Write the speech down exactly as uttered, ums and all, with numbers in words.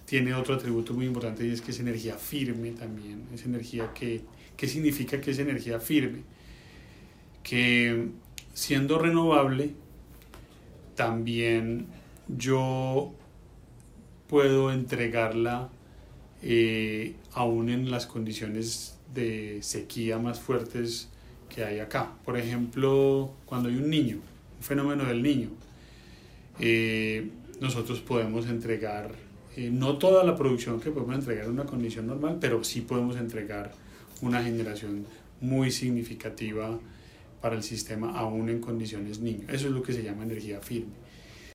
tiene otro atributo muy importante y es que es energía firme también. Es energía que, ¿qué significa que es energía firme? Que siendo renovable, también yo puedo entregarla eh, aún en las condiciones de sequía más fuertes que hay acá. Por ejemplo, cuando hay un niño, un fenómeno del niño, eh, nosotros podemos entregar, eh, no toda la producción que podemos entregar en una condición normal, pero sí podemos entregar una generación muy significativa para el sistema aún en condiciones niño. Eso es lo que se llama energía firme.